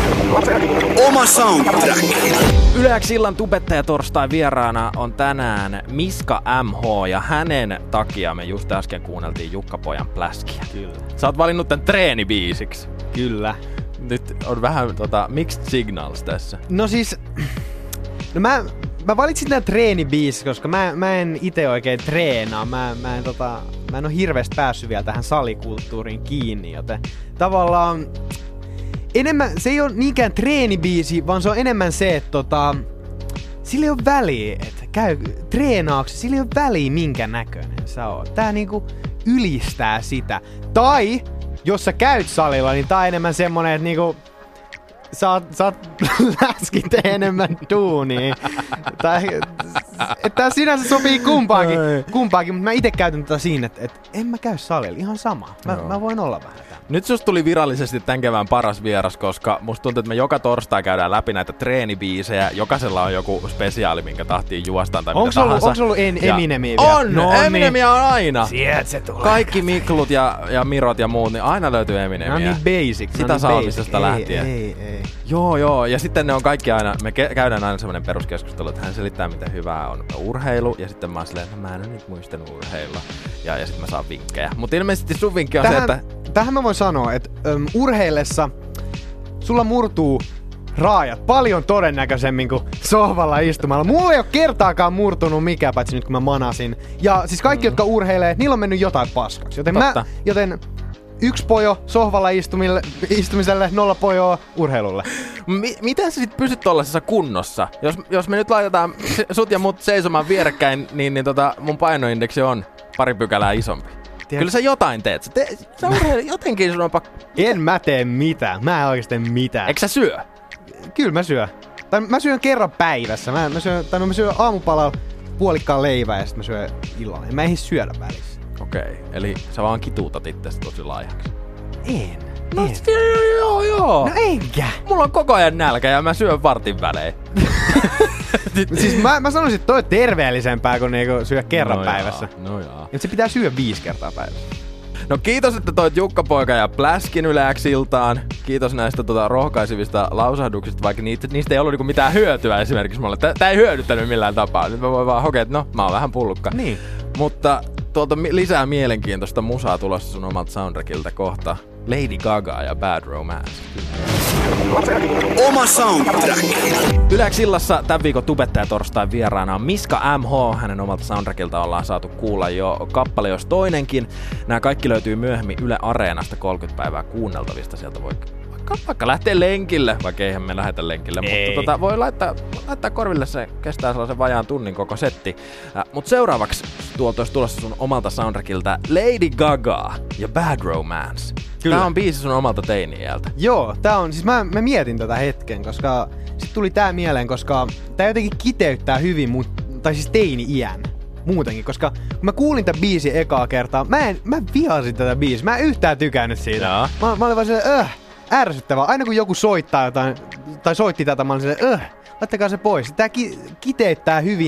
Oma soundtrack. Yle X illan tubettaja torstai vieraana on tänään Miska MH ja hänen takia me just äsken kuunneltiin Jukka-pojan pläskiä. Kyllä. Sä oot valinnut tän treenibiisiksi. Kyllä. Nyt on vähän mixed signals tässä. No siis, no mä valitsin tän treenibiisi, koska mä en ite oikein treenaa. Mä en oo hirveästi päässyt vielä tähän salikulttuuriin kiinni, joten tavallaan enemmän, se ei oo niinkään treenibiisi, vaan se on enemmän se, että sillä ei oo väliä, että käy treenaaksi, sillä ei oo väliä minkä näköinen sä oot. Tää niinku ylistää sitä. Tai jos sä käyt salilla, niin tää on enemmän semmonen, että niinku saat läskit enemmän duunia. Tää sinänsä sopii kumpaakin, mutta mä ite käytän tätä siinä, että en mä käy salilla, ihan sama. Mä voin olla vähän tämän. Nyt susta tuli virallisesti tän kevään paras vieras, koska musta tuntuu, että me joka torstai käydään läpi näitä treenibiisejä. Jokaisella on joku spesiaali, minkä tahtiin juostaan tai mitä tahansa. Onko ollut Eminemia vielä? On! No, Eminemia on aina! Sieltä se tulee. Kaikki Miklut ja Mirot ja muut, niin aina löytyy Eminemia. No niin basic. Sitä saamisesta lähtien. Ei. Joo. Ja sitten ne on kaikki aina, me käydään aina semmoinen peruskeskustelu, että hän selittää, miten hyvää on urheilu. Ja sitten mä oon silleen, mä en ole nyt muistanut urheilla. Ja sitten mä saan vinkkejä. Mutta ilmeisesti sun vinkki on se, että tähän mä voin sanoa, että urheillessa sulla murtuu raajat paljon todennäköisemmin kuin sohvalla istumalla. Mulla ei ole kertaakaan murtunut mikään, paitsi nyt kun mä manasin. Ja siis kaikki, jotka urheilee, niillä on mennyt jotain paskaksi. Joten 1 pojo sohvalla istumiselle, 0 pojoa urheilulle. Miten sä sit pysyt tollasessa kunnossa? Jos me nyt laitetaan sut ja mut seisomaan vierekkäin, niin mun painoindeksi on 2 pykälää isompi. Kyllä sä jotain teet. Sä urheilet jotenkin, sun on pakko. En mä tee mitään. Mä en oikeesti mitään. Eikö sä syö? Kyllä mä syön. Tai mä syön kerran päivässä. Mä syön aamupalalla puolikkaan leivää ja sit mä syön illalla. Mä ei syödä välissä. Okei, eli sä vaan kituutat itsestä tosi laihaksi. En. No joo. No enkä. Mulla on koko ajan nälkä ja mä syön vartin välein. Siis mä sanoisin, että toi on terveellisempää kuin niinku syö kerran päivässä. No jaa. Et se pitää syödä 5 kertaa päivässä. No kiitos, että toit Jukka-poika ja pläskin Yle X-iltaan. Kiitos näistä rohkaisivista lausahduksista, vaikka niistä ei ollut niinku mitään hyötyä esimerkiksi mulle. Tää ei hyödyttänyt millään tapaa. Nyt mä voin vaan hokea, että no, mä oon vähän pullukka. Niin. Mutta tuolta lisää mielenkiintoista musaa tulossa sun omalta soundtrackilta kohta. Lady Gaga ja Bad Romance. Oma soundtrack. Yle X-illassa tämän viikon tubettaja torstain vieraana on Miska MH. Hänen omalta soundtrackilta ollaan saatu kuulla jo kappale jos toinenkin. Nämä kaikki löytyy myöhemmin Yle Areenasta 30 päivää kuunneltavista. Sieltä voi vaikka lähteä lenkille, vaikka eihän me lähetä lenkille. Ei. Mutta voi laittaa korville, se kestää sellaisen vajaan tunnin koko setti. Mutta seuraavaksi tuolta olisi tulossa sun omalta soundtrackilta Lady Gaga ja Bad Romance. Kyllä. Tää on biisi sun omalta teini-iältä. Joo, tää on, siis mä mietin tätä hetken, koska sit tuli tää mieleen, koska tää jotenkin kiteyttää hyvin tai siis teini-iän muutenkin, koska kun mä kuulin tän biisin ekaa kertaa, mä vihasin tätä biisiä, mä en yhtään tykännyt siitä. Mä olin vaan silleen, ärsyttävää. Aina kun joku soittaa jotain, tai soitti tätä, mä olin silleen, laittakaa se pois. Tää kiteyttää hyvin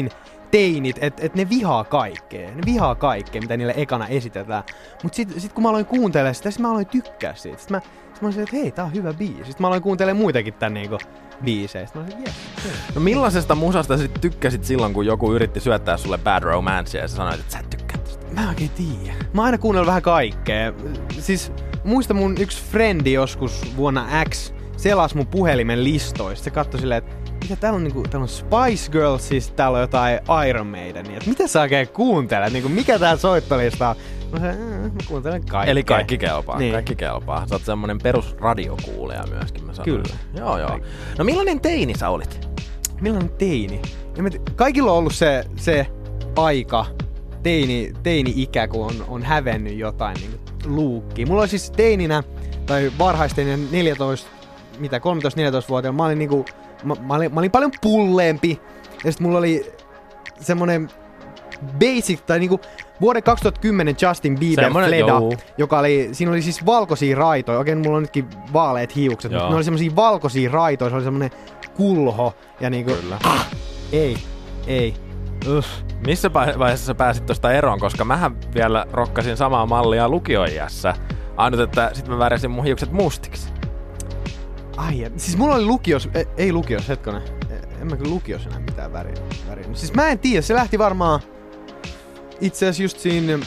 teinit, että ne vihaa kaikkea. Ne vihaa kaikkea, mitä niille ekana esitetään. Mut sit kun mä aloin kuuntelemaan sitä, sit mä aloin tykkää siitä. Sit mä olin että hei, tää on hyvä biisi. Sit mä aloin kuuntelemaan muitakin tän niinku biiseistä. Mä olin yes. No millaisesta musasta sit tykkäsit silloin, kun joku yritti syöttää sulle Bad Romancea ja sä sanoit, että sä et tykkää tästä? Mä en oikein tiedä. Mä oon aina kuunnellut vähän kaikkea. Siis muista mun yksi frendi joskus vuonna X selasi mun puhelimen listoista. Se katsoi silleen, että mitä täällä on, niinku, täällä on Spice Girls, siis täällä on jotain Iron Maidenia. Mitä sä oikein kuuntelet? Niinku, mikä tää soittolista on? Mä kuuntelen kaikkea. Eli kaikki kelpaa, niin. kaikki kelpaa. Sä oot semmonen perusradiokuulija myöskin, mä sanoin. Kyllä. Joo. No millainen teini sä olit? Millainen teini? Kaikilla on ollut se aika, teini-ikä, kun on hävennyt jotain niinku luukkia. Mulla oli siis teininä, tai varhaisteininen 13-14-vuotiaana, mä olin niinku, mä olin paljon pulleempi. Ja sit mulla oli semmonen basic, tai niinku vuoden 2010 Justin Bieber Fleda, joka oli, siinä oli siis valkoisia raitoja. Oikein mulla on nytkin vaaleet hiukset, mutta ne oli semmosia valkoisia raitoja, se oli semmonen kulho. Ja niinku, ei. Missä vaiheessa sä pääsit tosta eroon, koska mähän vielä rokkasin samaa mallia lukioiässä. Ainut, että sit mä värjäsin mun hiukset mustiksi. Ai, siis mulla oli lukios, ei lukios, hetkonen. En mä kyllä lukios enää mitään väriä. Siis mä en tiedä, se lähti varmaan itse asiassa just siinä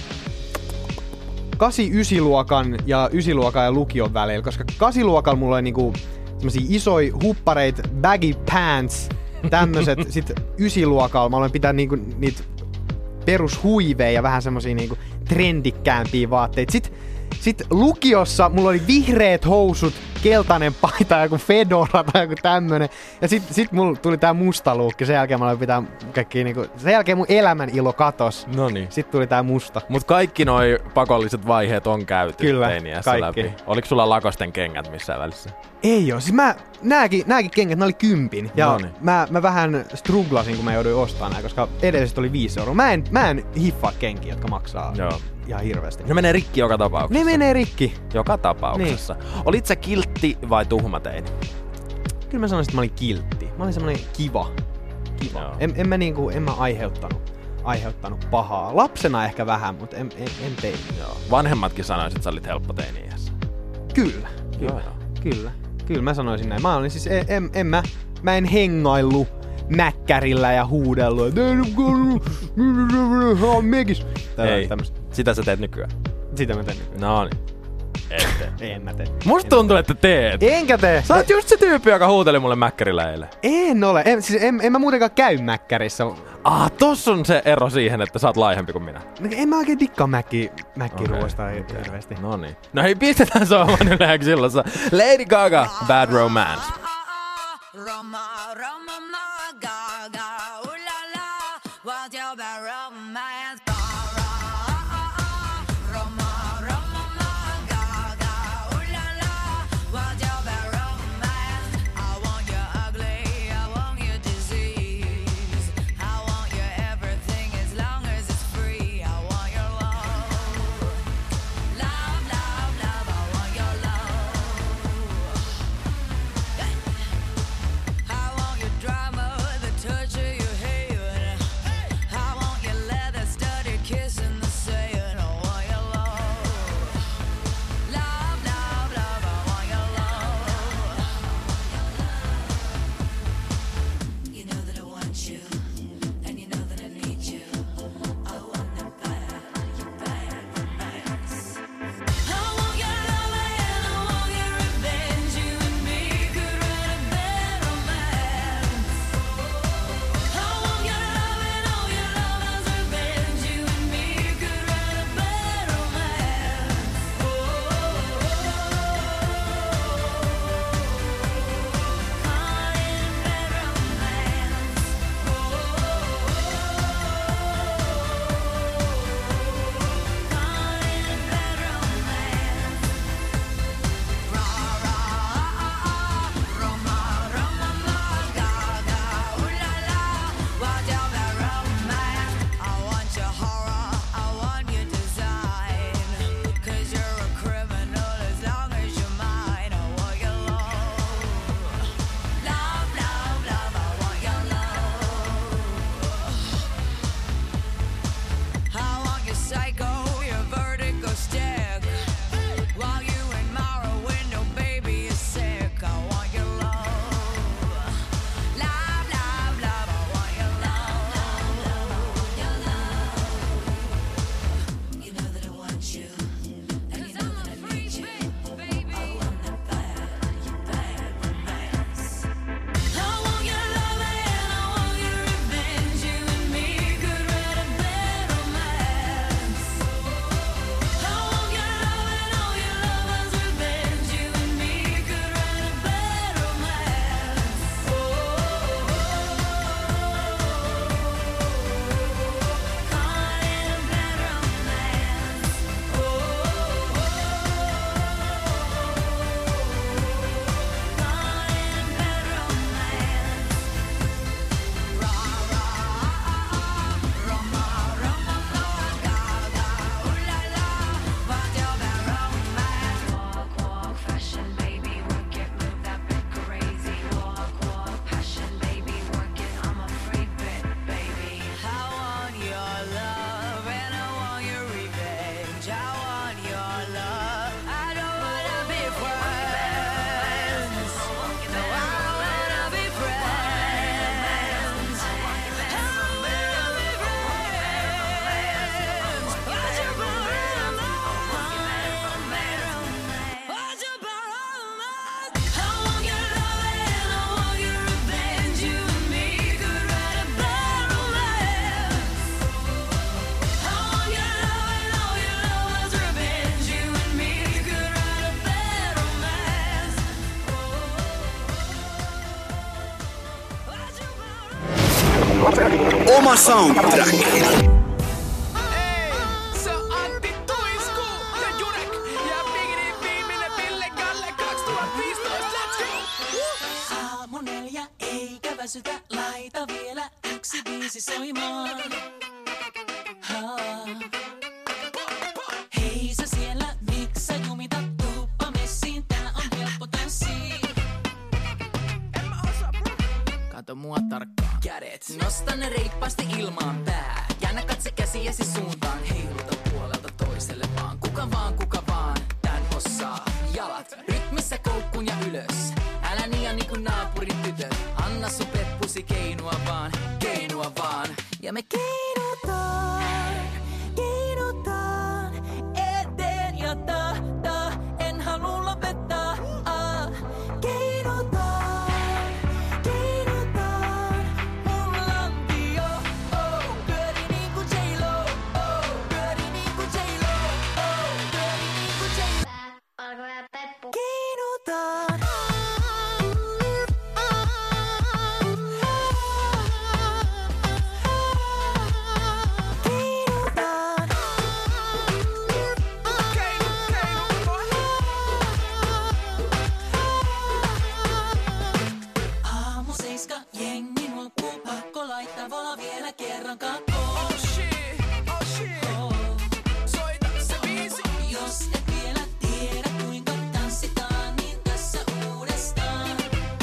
8-9-luokan ja 9-luokan ja lukion välillä, koska 8-luokalla mulla oli niinku semmosia isoja huppareit, baggy pants, tämmöset. Sit 9-luokalla mä aloin pitää niinku niitä perushuiveja ja vähän semmosia niinku trendikkäämpiä vaatteita. Sit lukiossa mulla oli vihreät housut, keltainen paita, joku fedora tai joku tämmönen. Ja sit mulla tuli tää musta luukki, sen jälkeen mä aloin pitää kaikki niinku, sen jälkeen mun elämän ilo katos. Noniin. Sit tuli tää musta. Mut kaikki noi pakolliset vaiheet on käyty teiniässä kaikki. läpi. Oliko sulla Lakosten kengät missään välissä? Ei oo, siis nääkin kengät, ne oli 10. Ja mä vähän struglasin, kun mä jouduin ostamaan nää, koska edelliset oli 5 €. Mä en hiffaa kenkiä, jotka maksaa ihan hirveästi. Ne menee rikki joka tapauksessa. Ne menee rikki. Joka tapauksessa. Niin. Olit sä kiltti vai tuhma teini? Kyllä mä sanoisin, että mä olin kiltti. Mä olin semmonen kiva. En mä aiheuttanut pahaa. Lapsena ehkä vähän, mutta en tein. Joo. Vanhemmatkin sanoisit, että sä olit helppo teini-iässä. Kyllä mä sanoisin näin. Mä olin siis, mä en hengaillu mäkkärillä ja huudellu, että mekis. Ei, sitä sä teet nykyään. Sitä mä teen nykyään. No niin. En mä tee. Musta tuntuu, että teet. Enkä tee. Sä oot just se tyyppi, joka huuteli mulle mäkkärillä eilen. En ole. En mä muutenkaan käy mäkkärissä. Tossa on se ero siihen, että sä oot laihempi kuin minä. En mä oikein dikkaa mäkkiruoasta hirveästi. No niin. No hei, pistetään soimaan yleensä silloin. Lady Gaga, Bad Romance. Drama, the Oma soundtrack. Se on Antti Tuisku ja Jurek ja Bigini viimeinen Ville Galle 2015. Let's go! Aamu 4 eikä väsytä, laita vielä yksi biisi soimaan. Hei sä siellä, miks sä jumitat, tuppa messiin, tää on helppo tanssii. Kato mua tarkkaan. Kädet, nosta ne reippaasti ilmaan pää. Käännä katse käsiäsi suuntaan, heiluta puolelta toiselle vaan. Kuka vaan, tän osaa. Jalat, rytmissä koukkuun ja ylös. Älä niian niinku naapurin tytöt. Anna sun peppusi keinua vaan. Ja me Keinutaan eteen ja en halua lopettaa. Keinutaan, mun lantio. Pyöri niinku J-Lo, pyöri niinku J-Lo, pyöri niinku J-Lo. Alko ja Peppu. Keinutaan. Aamu 7, jengi nuokkuu, pakko laittaa vola vielä kerran kakkoon. Oh shit. Soita se biisi. Jos et vielä tiedä kuinka tanssitaan, niin tässä uudestaan.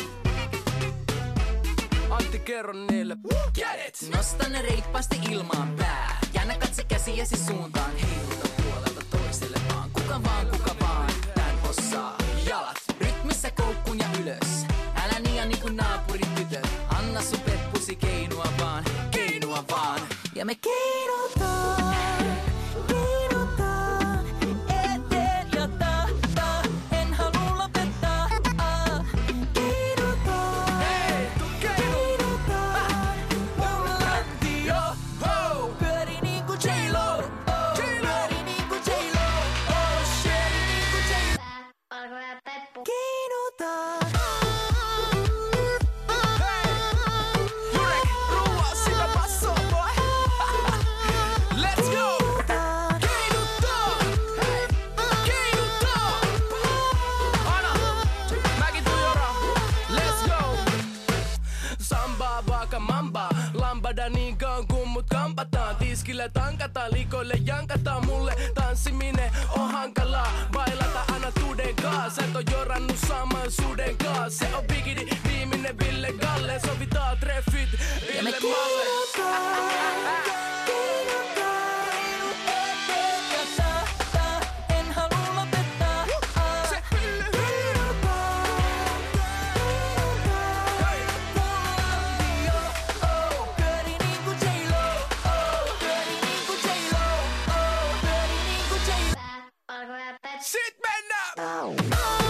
Antti, kerro niille. Kädet, nosta ne reippaasti ilmaan pää. Käännä katse käsiäsi suuntaan, heiluta puolelta toiselle vaan. Kuka vaan, tän osaa. Jalat, rytmissä koukkuun ja ylös. Älä niian niinku naapurin tytöt. Anna sun peppusi keinua vaan. Ja me Keinutaan eteen ja en halua lopettaa. Keinutaan, mun lantio. Pyöri niinku J-Lo, pyöri niinku J-Lo, pyöri niinku J-Lo. Alko ja Peppu. Keinutaan. Jurek, ruuaa sitä bassoa, boy. Let's go! Keinutaan! Ana, mäkin tuijora. Let's go! Samba, vaaka, mamba. Lambada niin kauan kun mut kampataan. Tiskillä tankataan, likoille jankataan. Mulle tanssiminen on hankalaa. Bailata aina tuden kaa. Sä et oo jorannut saman suden kaa. Se on Bigini viimeinen Ville Galle. Sovitaan treffit Ville Malle. En halua lopettaa. Pyöri niinku J-Lo, pyöri niinku J-Lo, pyöri niinku J-Lo. Alko ja Peppu. Sit mennään!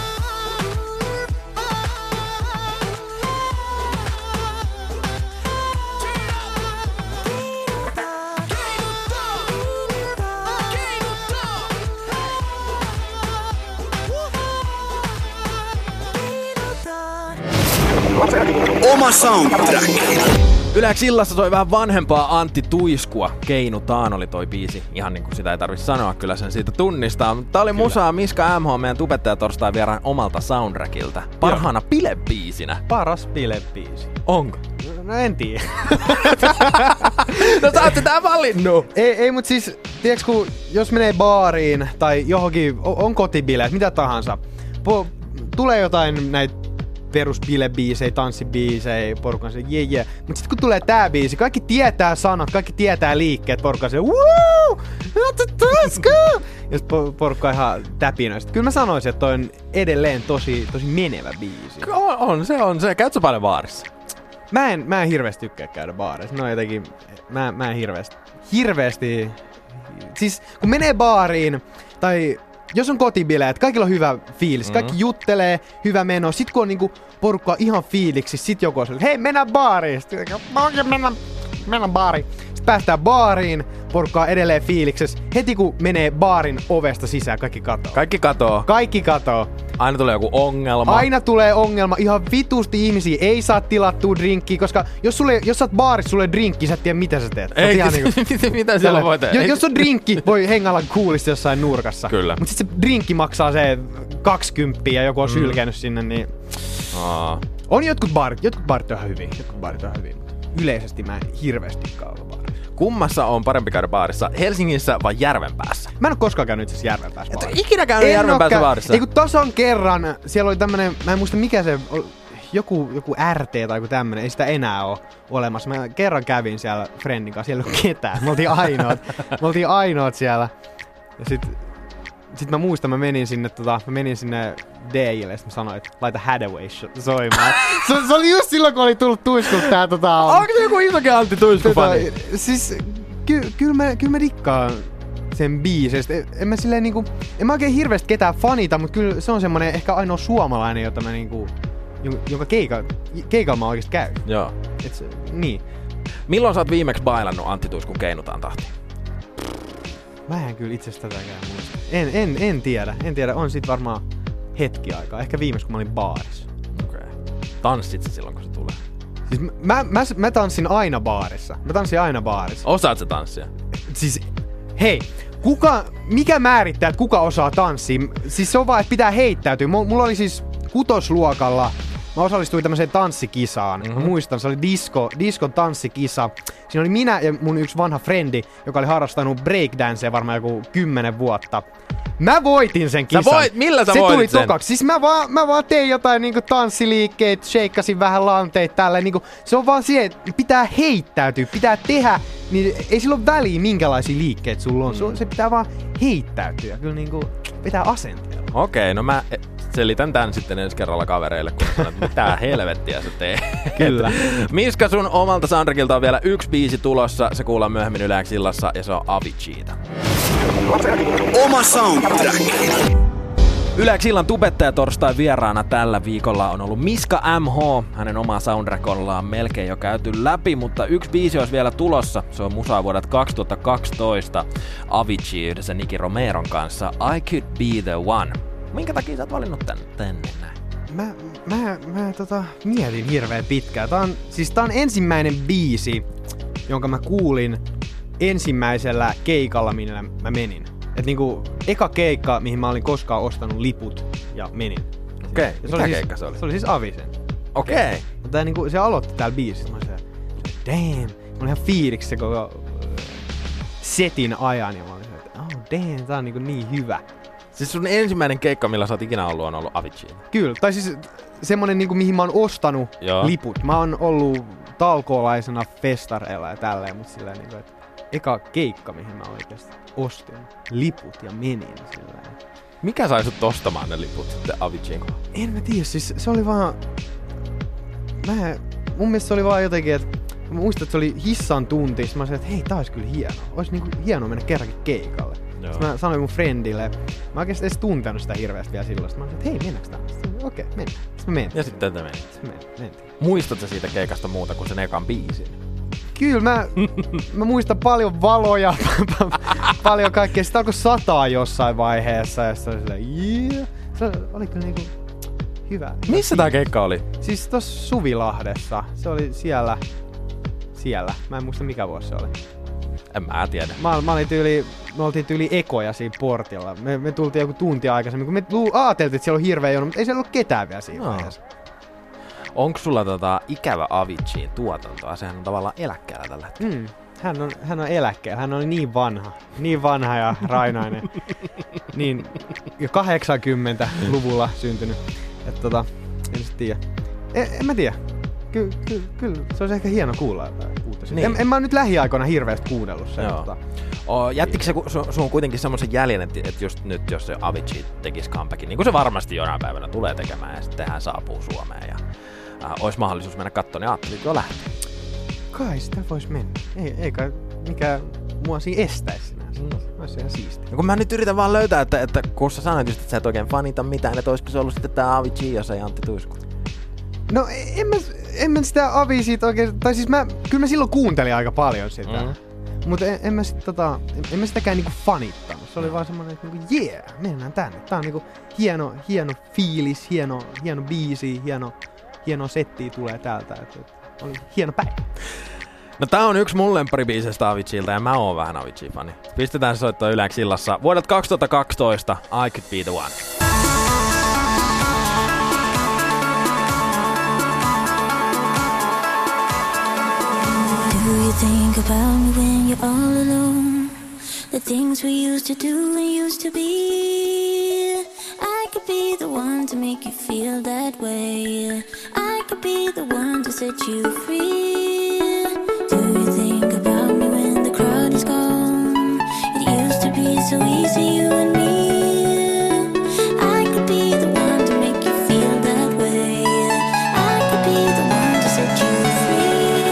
Oma soundtrack. Yleensä illassa soi vähän vanhempaa Antti Tuiskua. Keinutaan oli toi biisi. Ihan niinku sitä ei tarvitse sanoa, kyllä sen siitä tunnistaa. Mutta tää oli musaa Miska MH, meidän tubettaja torstai vieraan omalta soundtrackilta. Parhaana bilebiisinä. Paras bilebiisi. Onko? No en tiedä. No sä oot sitä valinnut. Ei mut siis, tiiäks kun jos menee baariin tai johonkin, on kotibileet, mitä tahansa. Tulee jotain näitä perusbilebiisejä, tanssibiisejä, porukan se jee. Mut sit kun tulee tää biisi, kaikki tietää sanat, kaikki tietää liikkeet, porukan se woo! Ja sit porukka ihan täpinöistä. Kyllä mä sanoisin, että toi on edelleen tosi menevä biisi. On se. Käyt sä paljon baarissa? Mä en hirveästi tykkää käydä baarissa. No jotenkin, mä en hirveästi. Siis kun menee baariin, tai jos on kotibileet, kaikilla on hyvä fiilis. Kaikki juttelee, hyvä meno. Sit kun on niinku porukkaa ihan fiiliksi, sit joku on hei mennään baariin. Sitten mennään baariin. Sit päästään baariin, porukkaa edelleen fiiliksessä. Heti kun menee baarin ovesta sisään, kaikki katoo. Kaikki katoo. Aina tulee joku ongelma. Aina tulee ongelma. Ihan vitusti ihmisiä ei saa tilattua drinkkiä, koska jos sä oot baarissa, sulle drinkki, sä et tiedä mitä sä teet. Mitä siellä voi tehdä? Jos on drinkki, voi hengailla coolista jossain nurkassa. Kyllä. Mut sit se drinkki maksaa se 20 ja joku on sylkenyt sinne, niin... On jotkut baarit on ihan hyvin. Yleisesti mä en hirveästi dikkaa olla baarissa. Kummassa on parempi käydä baarissa? Helsingissä vai Järvenpäässä? Mä en oo koskaan käynyt itse asiassa Järvenpäässä baarissa. Ikinä käynyt Järvenpäässä baarissa? Ei kun tasan kerran, siellä oli tämmönen, mä en muista mikä se, joku RT tai joku tämmönen, ei sitä enää oo olemassa. Mä kerran kävin siellä friendin kanssa, siellä ei ollut ketään. Me oltiin ainoat siellä. Ja sit mä muistan, mä menin sinne DJlle ja mä sanoin, että laita Hathaway soimaan. se oli just silloin, kun oli tullut tuiskulta tää Onko se joku isokin Antti Tuisku-fani? Siis kyllä mä dikkaan sen biisestä. En mä oikein hirveästi ketään fanita, mutta kyllä se on semmonen ehkä ainoa suomalainen, jota mä jonka keikalla mä oikeesti käyn. Joo. Niin. Milloin sä oot viimeksi bailannut Antti Tuiskun Keinutaan tahtiin? Mä en kyllä itse asiassa tätäkään muista. En tiedä. On sit varmaan hetki aikaa. Ehkä viimeksi, kun mä olin baarissa. Okei. Tanssit sä silloin, kun se tulee? Siis mä tanssin aina baarissa. Osaat sä tanssia? Siis, hei. Mikä määrittää, että kuka osaa tanssia? Siis se on vaan, että pitää heittäytyä. Mulla oli siis 6. luokalla. Mä osallistuin tämmöiseen tanssikisaan. Mä muistan, se oli disco tanssikisa. Siinä oli minä ja mun yksi vanha frendi, joka oli harrastanut breakdancea varmaan joku 10 vuotta. Mä voitin sen kisan. Millä sä se voitit tuli sen? tokaksi. Siis mä vaan tein jotain niinku tanssiliikkeet, sheikkasin vähän lanteita tälleen. Niinku, se on vaan siihen, että pitää heittäytyä, pitää tehdä. Niin ei sillä ole väliä, minkälaisia liikkeitä sulla on. Se pitää vaan heittäytyä. Kyllä niinku pitää asenteella. Okei, no mä selitän tän sitten ensi kerralla kavereille, kun sanon, että mitä helvettiä sä teet. Kyllä. Miska sun omalta soundtrackilta on vielä yksi biisi tulossa. Se kuullaan myöhemmin Yle X illassa ja se on Aviciita. Oma soundtrack. Yle X illan tubettaja torstai vieraana tällä viikolla on ollut Miska MH. Hänen oma soundtrack ollaan melkein jo käyty läpi, mutta yksi biisi olisi vielä tulossa. Se on musaa vuodelta 2012. Avicii yhdessä Nicky Romeron kanssa. I Could Be The One. Minkä takia sä oot valinnut tänne näin? Mä mietin hirveän pitkään. Tää on ensimmäinen biisi, jonka mä kuulin ensimmäisellä keikalla, minne mä menin. Et niinku eka keikka, mihin mä olin koskaan ostanut liput ja menin. Okei, mikä keikka se oli? Se oli siis Avisen. Okei. Mutta niinku, se aloitti täällä biisissä. Mä olin damn. Mä olin ihan fiiliksi se koko setin ajan. Ja mä olin että oh damn, tää on niinku niin hyvä. Siis sun ensimmäinen keikka, millä sä oot ikinä ollut, on ollut Avicii. Kyllä, tai siis semmonen niinku, mihin mä oon ostanut liput. Mä oon ollut talkoolaisena festareilla ja tälleen, mutta silleen niinku, että eka keikka, mihin mä oikeesti ostin liput ja menin silleen. Mikä sai sut ostamaan ne liput sitten Aviciin? En mä tiedä, siis se oli vaan... Mun mielestä se oli vaan jotenkin, että mä muistan, että se oli hissan tunti, mä sanoin, että hei, tää olisi kyllä hienoa. Olisi niinku hienoa mennä kerrankin keikalle. Sitten mä sanoin mun friendille, mä oikeesti edes tuntenut sitä hirveästi vielä silloin. Sitten mä sanoin, että hei, mennäänkö tänne? Okei, mennään. Sitten mä menin. Ja sitten te mentiin. Muistatko siitä keikasta muuta kuin sen ekan biisin? Kyllä, mä muistan paljon valoja, paljon kaikkea. Sitten alkoi sataa jossain vaiheessa ja sitten oli silleen, yeah. Se oli kyllä niinku hyvä. Missä tää keikka oli? Siis tossa Suvilahdessa. Se oli siellä. Mä en muista mikä vuosi se oli. En mä tiedä. Me oltiin tyyli ekoja siinä portilla. Me tultiin joku tunti aikaisemmin, kun me ajateltiin, että siellä on hirveä jono, mutta ei siellä ollut ketään vielä siinä vaiheessa. Onko sulla ikävä Aviciin tuotantoa? Sehän on tavallaan eläkkeellä tällä hetkellä. Hän on eläkkeellä. Hän on niin vanha ja rainainen. Niin jo 80-luvulla syntynyt. Että en sit tiedä. En mä tiedä. Kyllä, se olisi ehkä hieno kuulla uutta. Niin. En mä nyt lähiaikoina hirveästi kuunnellut sen. Jättikö se sun kuitenkin semmoisen jäljen, että just nyt jos se Avicii tekisi comebackin, niin kuin se varmasti jonain päivänä tulee tekemään ja sitten hän saapuu Suomeen ja olisi mahdollisuus mennä katsomaan, niin ajattelit jo lähteä. Kai sitä vois mennä. Ei kai mikään mua siinä estäisi sinänsä. Olisi ihan siistiä. No kun mä nyt yritän vaan löytää, että kun sä sanoit just, että sä et oikein fanita mitään, että olisiko se ollut sitten tää Avicii, jos ei Antti Tuisku? No en mä sitä Aviciita oikein, tai siis kyllä mä silloin kuuntelin aika paljon sitä. Mutta en mä sitäkään niinku fanittanut. Se oli vaan semmonen, että niinku, mennään tänne. Tää on niinku hieno fiilis, hieno biisi, hieno setti tulee täältä. Oli hieno päivä. No tää on yksi mun lempparibiisestä Aviciilta ja mä oon vähän Avicii-fani. Pistetään se soittaa Yleäks illassa vuodelta 2012, I Could Be The One. Do you think about me when you're all alone? The things we used to do and used to be. I could be the one to make you feel that way. I could be the one to set you free. Do you think about me when the crowd is gone? It used to be so easy, you and me. I could be the one to make you feel that way. I could be the one to set you free.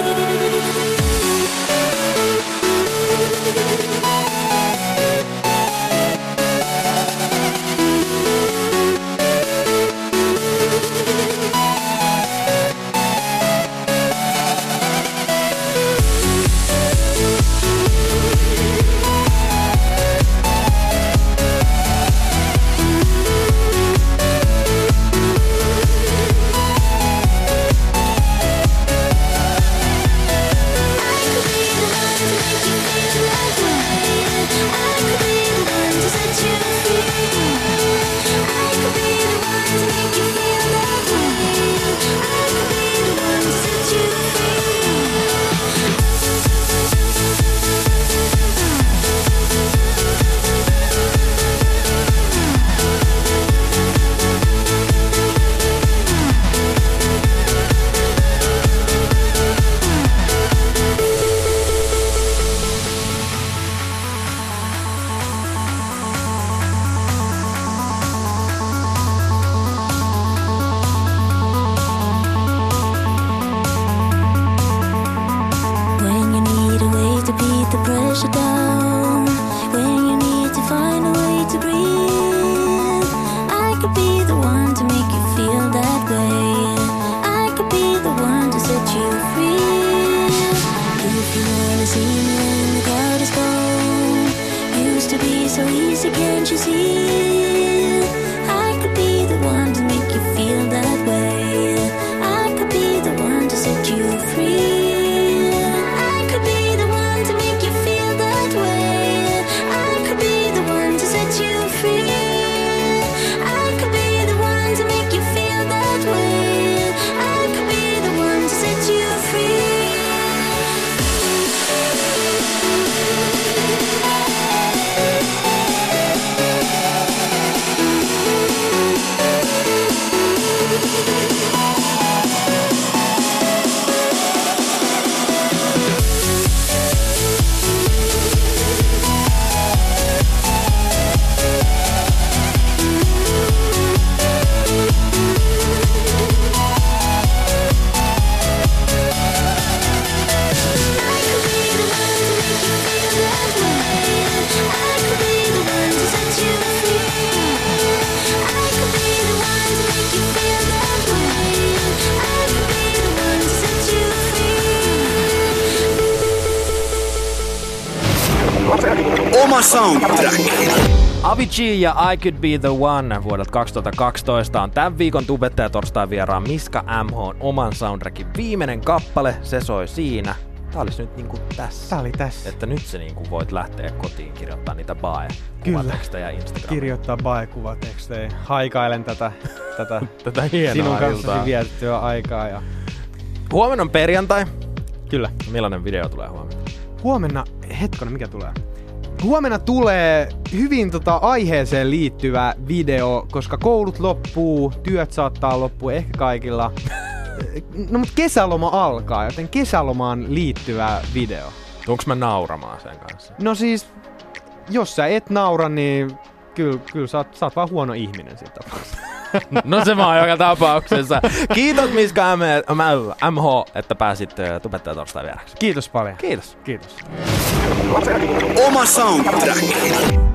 Oma soundtrack. Avicii ja I Could Be The One vuodelta 2012 on tämän viikon Tubettaja-torstain vieraan Miska MH:n oman soundtrackin viimeinen kappale. Se soi siinä. Tää olisi nyt niinku tässä. Tää oli tässä. Että nyt sä niinku voit lähteä kotiin kirjoittaa niitä bae-kuvatekstejä Instagramiin. Kirjoittaa bae-kuvatekstejä. Haikailen tätä Tätä hienoa sinun kanssasi iltaa. vietettyä aikaa. Ja... Huomenna on perjantai. Kyllä. Millainen video tulee huomenna? Huomenna, mikä tulee? Huomenna tulee hyvin aiheeseen liittyvä video, koska koulut loppuu, työt saattaa loppua ehkä kaikilla. No mut kesäloma alkaa, joten kesälomaan liittyvä video. Tuunko mä nauramaan sen kanssa? No siis, jos sä et naura, niin kyllä sä oot vaan huono ihminen siitä tapauksessa. No se vaan joka tapauksessa. Kiitos Miska MH, että pääsit Tubettaja-torstain vieraksi. Kiitos paljon. Kiitos. Kiitos. Oma soundtrack.